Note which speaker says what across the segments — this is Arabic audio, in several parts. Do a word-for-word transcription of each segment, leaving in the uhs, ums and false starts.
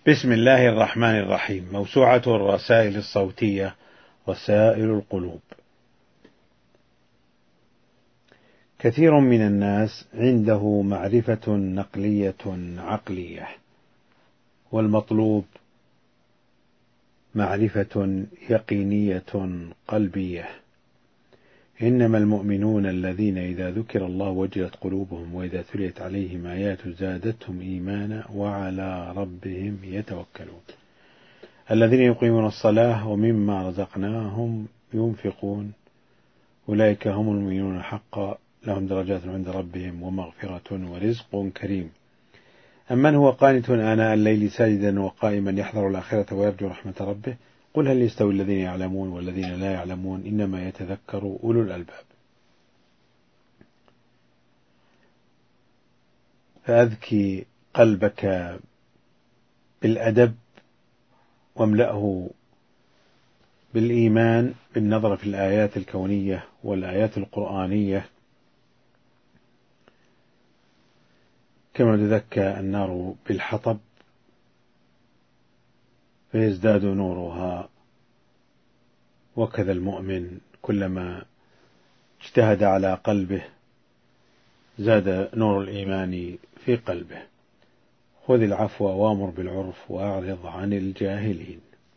Speaker 1: بسم الله الرحمن الرحيم. موسوعة الرسائل الصوتية رسائل القلوب. كثير من الناس عنده معرفة نقلية عقلية، والمطلوب معرفة يقينية قلبية. إنما المؤمنون الذين إذا ذكر الله وجلت قلوبهم وإذا تليت عليهم آيات زادتهم إيمانا وعلى ربهم يتوكلون. الذين يقيمون الصلاة ومما رزقناهم ينفقون أولئك هم المؤمنون حقا لهم درجات عند ربهم ومغفرة ورزق كريم. أمن هو قانت آناء الليل ساجدا وقائما يحذر الآخرة ويرجو رحمة ربه قل هل يستوي الذين يعلمون والذين لا يعلمون إنما يتذكر أولو الألباب. فأذكي قلبك بالأدب واملأه بالإيمان بالنظر في الآيات الكونية والآيات القرآنية، كما تذكى النار بالحطب فيزداد نورها، وكذا المؤمن كلما اجتهد على قلبه زاد نور الإيمان في قلبه. خذ العفو وامر بالعرف وأعرض عن الجاهلين.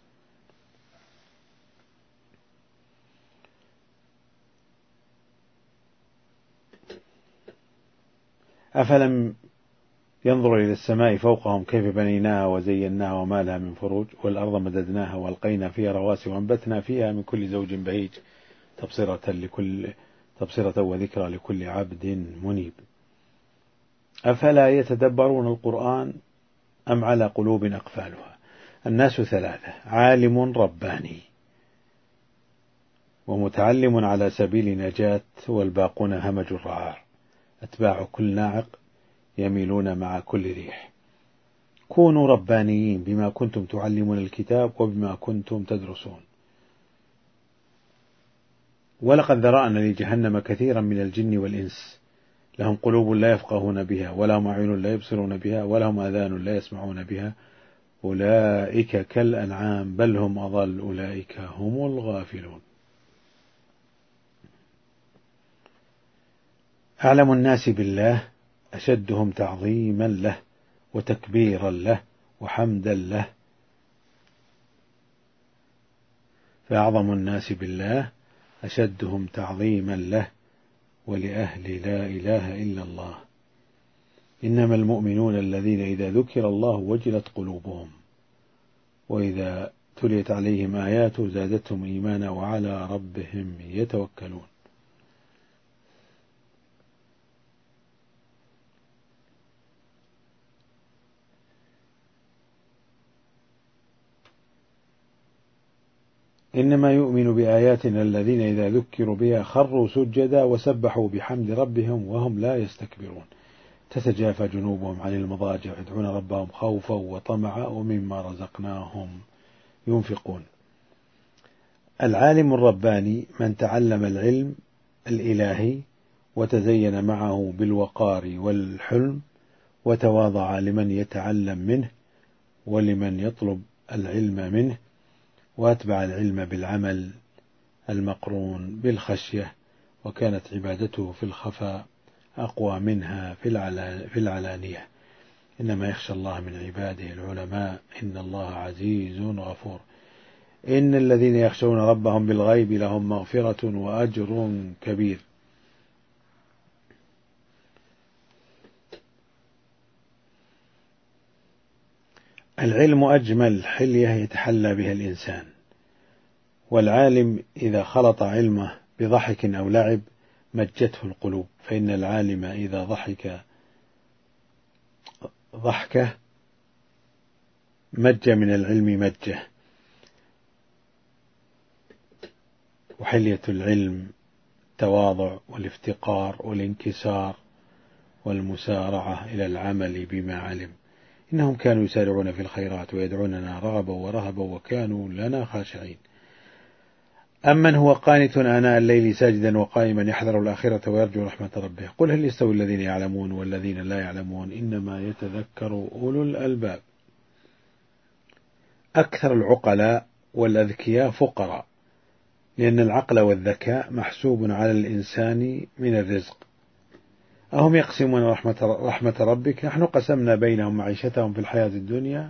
Speaker 1: أفلم ينظر إلى السماء فوقهم كيف بنيناها وزيناها وما لها من فروج والأرض مددناها وألقينا فيها رواسي وأنبتنا فيها من كل زوج بهيج تبصرة لكل تبصرة وذكرى لكل عبد منيب. أفلا يتدبرون القرآن أم على قلوب أقفالها. الناس ثلاثة: عالم رباني ومتعلم على سبيل نجاة والباقون همج الرعاع أتباع كل ناعق يميلون مع كل ريح. كونوا ربانيين بما كنتم تعلمون الكتاب وبما كنتم تدرسون. ولقد ذرأنا لجهنم كثيرا من الجن والإنس لهم قلوب لا يفقهون بها ولهم أعين لا يبصرون بها ولهم آذان لا يسمعون بها أولئك كالأنعام بل هم أضل أولئك هم الغافلون. أعلم الناس بالله أشدهم تعظيما له وتكبيرا له وحمدا له. فأعظم الناس بالله أشدهم تعظيما له ولأهل لا إله إلا الله. إنما المؤمنون الذين إذا ذكر الله وجلت قلوبهم وإذا تليت عليهم آياته زادتهم إيمانا وعلى ربهم يتوكلون. إنما يؤمن بآياتنا الذين إذا ذكروا بها خروا سجدا وسبحوا بحمد ربهم وهم لا يستكبرون. تتجافى جنوبهم عن المضاجع يدعون ربهم خوفا وطمعا ومما رزقناهم ينفقون. العالم الرباني من تعلم العلم الإلهي وتزين معه بالوقار والحلم وتواضع لمن يتعلم منه ولمن يطلب العلم منه وأتبع العلم بالعمل المقرون بالخشية وكانت عبادته في الخفاء أقوى منها في العلانية. إنما يخشى الله من عباده العلماء إن الله عزيز غفور. إن الذين يخشون ربهم بالغيب لهم مغفرة وأجر كبير. العلم أجمل حلية يتحلى بها الإنسان، والعالم إذا خلط علمه بضحك أو لعب مجته القلوب، فإن العالم إذا ضحك ضحكه مج من العلم مجه. وحلية العلم التواضع والافتقار والانكسار والمسارعة إلى العمل بما علم. إنهم كانوا يسارعون في الخيرات ويدعوننا رغبا ورهبا وكانوا لنا خاشعين. أمن هو قانت آناء الليل ساجدا وقائما يحذر الآخرة ويرجو رحمة ربه قل هل يستوي الذين يعلمون والذين لا يعلمون إنما يتذكر أولو الألباب. أكثر العقلاء والأذكياء فقراء، لأن العقل والذكاء محسوب على الإنسان من الرزق. أهم يقسمون رحمة, رحمة ربك، نحن قسمنا بينهم معيشتهم في الحياة الدنيا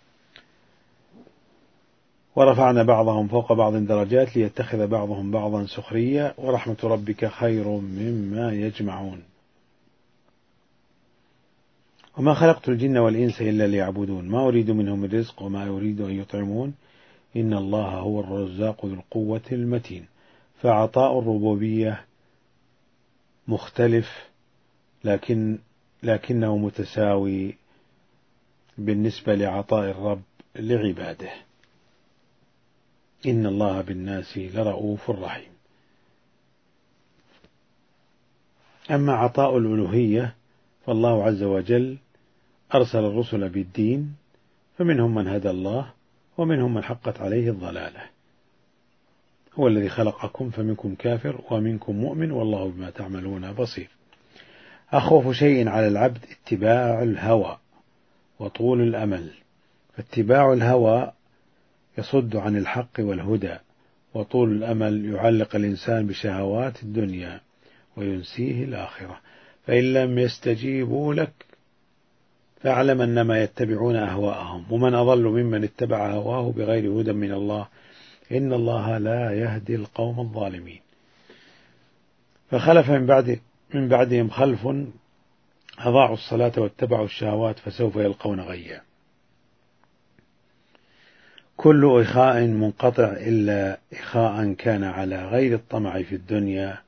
Speaker 1: ورفعنا بعضهم فوق بعض درجات ليتخذ بعضهم بعضا سخريا ورحمة ربك خير مما يجمعون. وما خلقت الجن والإنس إلا ليعبدون ما أريد منهم من رزق وما أريد أن يطعمون إن الله هو الرزاق ذو القوة المتين. فعطاء الربوبية مختلف لكن لكنه متساوي بالنسبة لعطاء الرب لعباده. إن الله بالناس لرؤوف رحيم. أما عطاء الألوهية فالله عز وجل أرسل الرسل بالدين، فمنهم من هدى الله ومنهم من حقت عليه الضلالة. هو الذي خلقكم فمنكم كافر ومنكم مؤمن والله بما تعملون بصير. أخوف شيء على العبد اتباع الهوى وطول الأمل، فاتباع الهوى يصد عن الحق والهدى، وطول الأمل يعلق الإنسان بشهوات الدنيا وينسيه الآخرة. فإن لم يستجيبوا لك فاعلم أنما يتبعون أهواءهم، ومن أضل ممن اتبع هواه بغير هدى من الله إن الله لا يهدي القوم الظالمين. فخلف من بعد من بعدهم خلف أضاعوا الصلاة واتبعوا الشهوات فسوف يلقون غيا. كل إخاء منقطع إلا إخاء كان على غير الطمع في الدنيا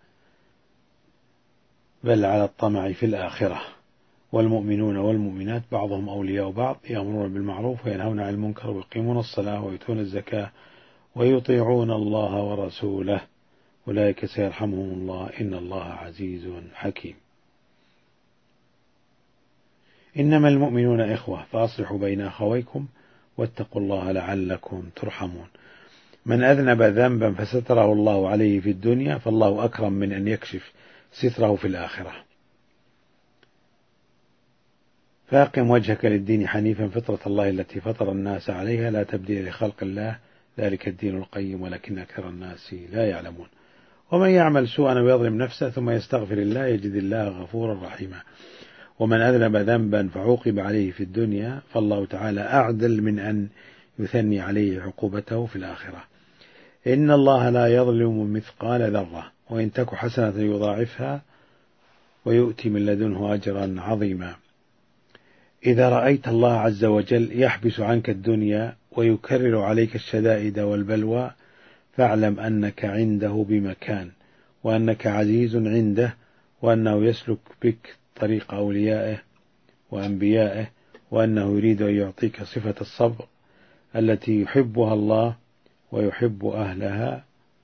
Speaker 1: بل على الطمع في الآخرة. والمؤمنون والمؤمنات بعضهم أولياء بعض يأمرون بالمعروف وينهون عن المنكر ويقيمون الصلاة ويؤتون الزكاة ويطيعون الله ورسوله أولئك سيرحمهم الله إن الله عزيز حكيم. إنما المؤمنون إخوة فأصلحوا بين أخويكم واتقوا الله لعلكم ترحمون. من أذنب ذنبا فستره الله عليه في الدنيا فالله أكرم من أن يكشف ستره في الآخرة. فأقم وجهك للدين حنيفا فطرة الله التي فطر الناس عليها لا تبديل لخلق الله ذلك الدين القيم ولكن أكثر الناس لا يعلمون. ومن يعمل سوءا ويظلم نفسه ثم يستغفر الله يجد الله غفورا رحيما. ومن أذنب ذنبا فعوقب عليه في الدنيا فالله تعالى أعدل من أن يثني عليه عقوبته في الآخرة. إن الله لا يظلم مثقال ذرة وإن تك حسنة يضاعفها ويؤتي من لدنه أجرا عظيما. إذا رأيت الله عز وجل يحبس عنك الدنيا ويكرر عليك الشدائد والبلوى فاعلم أنك عنده بمكان وأنك عزيز عنده وأنه يسلك بك طريق أوليائه وأنبيائه وأنه يريد أن يعطيك صفة الصبر التي يحبها الله ويحب أهلها.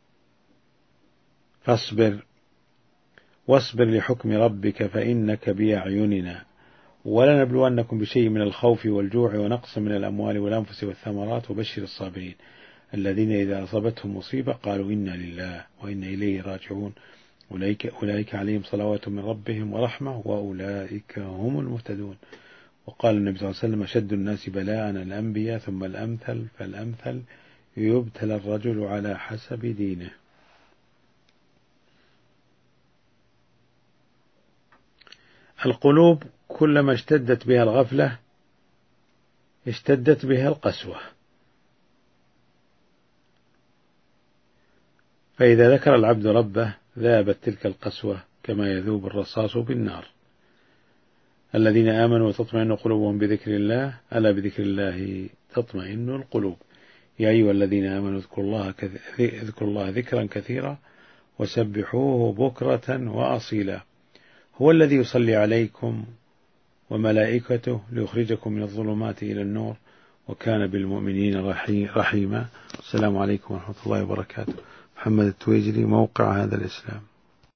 Speaker 1: فاصبر واصبر لحكم ربك فإنك بأعيننا ولنبلونكم بشيء من الخوف والجوع ونقص من الأموال والأنفس والثمرات وبشر الصابرين الذين إذا أصابتهم مصيبة قالوا إنا لله وإنا إليه راجعون أولئك, أولئك عليهم صلوات من ربهم ورحمة وأولئك هم المهتدون. وقال النبي صلى الله عليه وسلم أشد الناس بلاء الأنبياء ثم الأمثل فالأمثل يبتلى الرجل على حسب دينه. القلوب كلما اشتدت بها الغفلة اشتدت بها القسوة، فإذا ذكر العبد ربه ذابت تلك القسوة كما يذوب الرصاص بالنار. الذين آمنوا وتطمئن قلوبهم بذكر الله ألا بذكر الله تطمئن القلوب. يا أيها الذين آمنوا اذكروا الله, اذكروا الله ذكرا كثيرا وسبحوه بكرة وأصيلا. هو الذي يصلي عليكم وملائكته ليخرجكم من الظلمات إلى النور وكان بالمؤمنين رحيما. السلام عليكم ورحمة الله وبركاته. محمد التويجري، موقع هذا الإسلام.